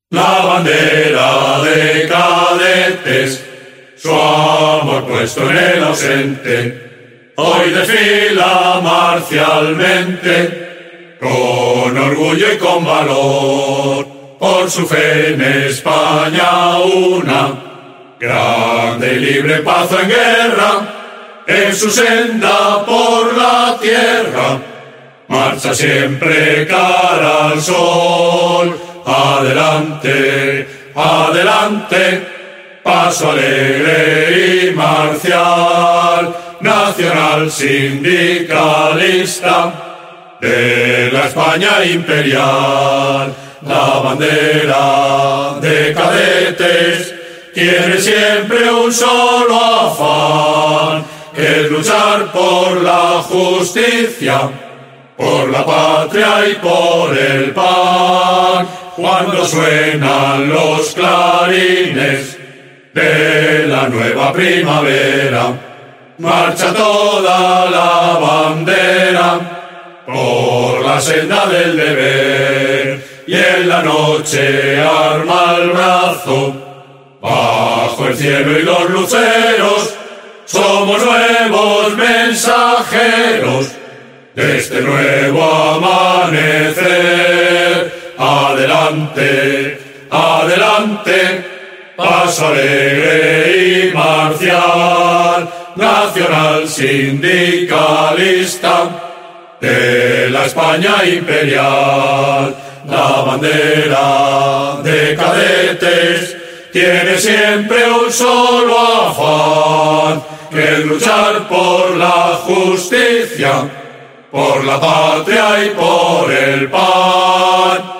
La bandera de cadetes, su amor puesto en el ausente, hoy desfila marcialmente, con orgullo y con valor, por su fe en España una, grande y libre paz en guerra, en su senda por la tierra, marcha siempre cara al sol. Adelante, adelante, paso alegre y marcial, nacional sindicalista de la España imperial. La bandera de cadetes tiene siempre un solo afán, que es luchar por la justicia, por la patria y por el pan. Cuando suenan los clarines de la nueva primavera, marcha toda la bandera por la senda del deber, y en la noche arma el brazo bajo el cielo y los luceros. Somos nuevos mensajeros de este nuevo amanecer. Adelante, adelante, paso alegre y marcial, nacional sindicalista de la España imperial. La bandera de cadetes tiene siempre un solo afán, que es luchar por la justicia, por la patria y por el pan.